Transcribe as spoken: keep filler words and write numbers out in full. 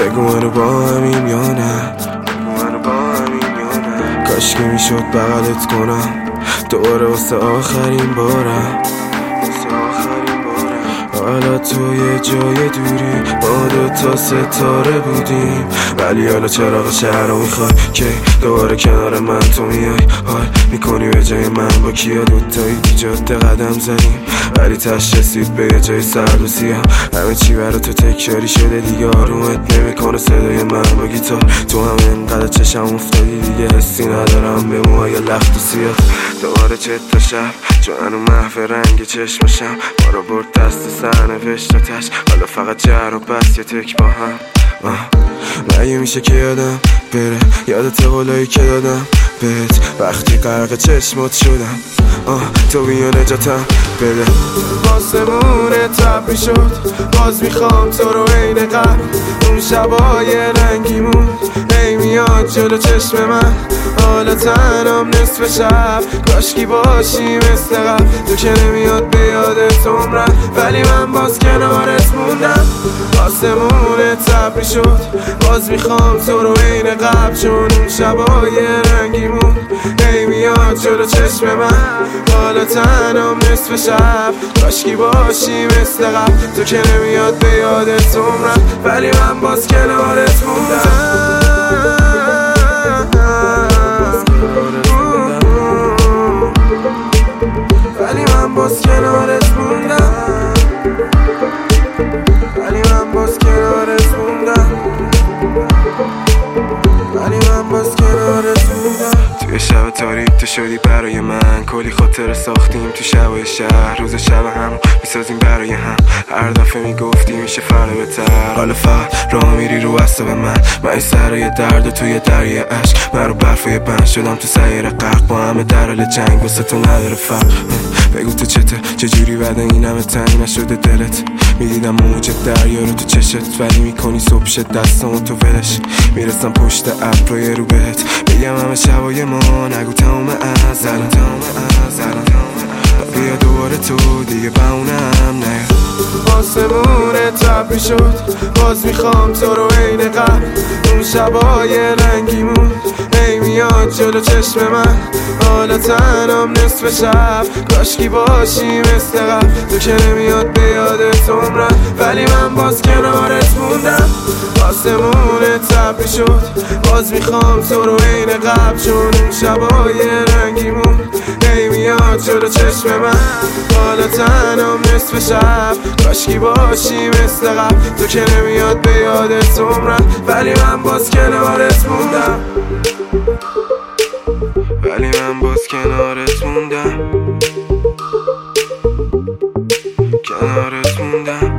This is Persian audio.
بگو منو با همیم یا نه، کاش که میشد بغلت کنم دوباره واسه آخرین بارم. حالا تو یه جای دوری ما دوتا ستاره بودیم، ولی حالا چراغ شهر رو میخوای که دوباره کنار من تو میای. حال میکنی به جای من با کیا دوتایی تو جاده قدم زنیم، ولی تش رسید به یه جای سرد و سیاه. همه چی برا تو تکراری شده دیگه، آرومت نمیکنه صدای من با گیتار. تو هم اینقدر چشم افتادی دیگه حسی ندارم به موهای لخت و سیاه. دوباره چت تا شب جوانو محو رنگ چشمشم، ما رو برد دست سرنوشتتش، حالا فقط جر و بس یه تک با هم. مگه میشه که یادم بره یادت قولایی که دادم بهت وقتی غرق چشمات شدم؟ آه تو بیا نجاتم بده. آسمون تب شد باز میخوام تو رو عین قبل، اون شبای رنگیمون هی میاد جلو چشم من. حالا تنم نصف شب کاشکی باشی مثل قبل، تو که نمیاد به یادت عمرم ولی من باز کنارت موندم. آسمون تب شد باز میخوام تو رو عین قبل، چون اون شبای رنگیمون هی میاد جلو چشم من. حالا تنم نصف شب کاشکی باشی مثل قبل، تو که نمیاد به یادت عمرم ولی من باز کنارت موندم. ولی من باز کنارت موندم، ولی من باز کنارت موندم، ولی من باز کنارت موندم. توی شب تاریک تو شدی برای من، کلی خاطر ساختیم تو شب شهر، روز شب هم میسازیم برای هم. هر دفعه میگفتی میشه فردا بهتر، حالا فقط راه میری رو اعصاب من. من سرای درد و توی دریای عشق، من رو برفای بند شدم تو سیر غرق، با همه در حال جنگ واسه تو نداره فرق. بگو تو چته چجوری بعد این همه تنگ نشده دلت؟ میدیدم موج دریا رو تو چشت، ولی میکنی صبح شد دستامو تو ولش. میرسم پشت ابر رو رو بهت بگم همه شبای ما نگو تمام از الان، بیا دوباره تو دیگه بمونم نه. آسمون تب شد باز میخوام تو رو عین قبل، اون شبای رنگیمون هی میاد جلو چشم من. حالا تنم نصف شب کاشکی باشی مثل قبل، تو که نمیاد به یادت عمرم ولی من باز کنارت موندم. آسمون تب شد باز میخوام تو رو عین قبل، چون اون شبای رنگیمون هی میاد جلو چشم من. حالا تنم نصف شب کاشکی باشی مثل قبل، تو که نمیاد به یادت عمرم ولی من باز کنارت موندم، ولی من باز کنارت موندم، کنارت موندم.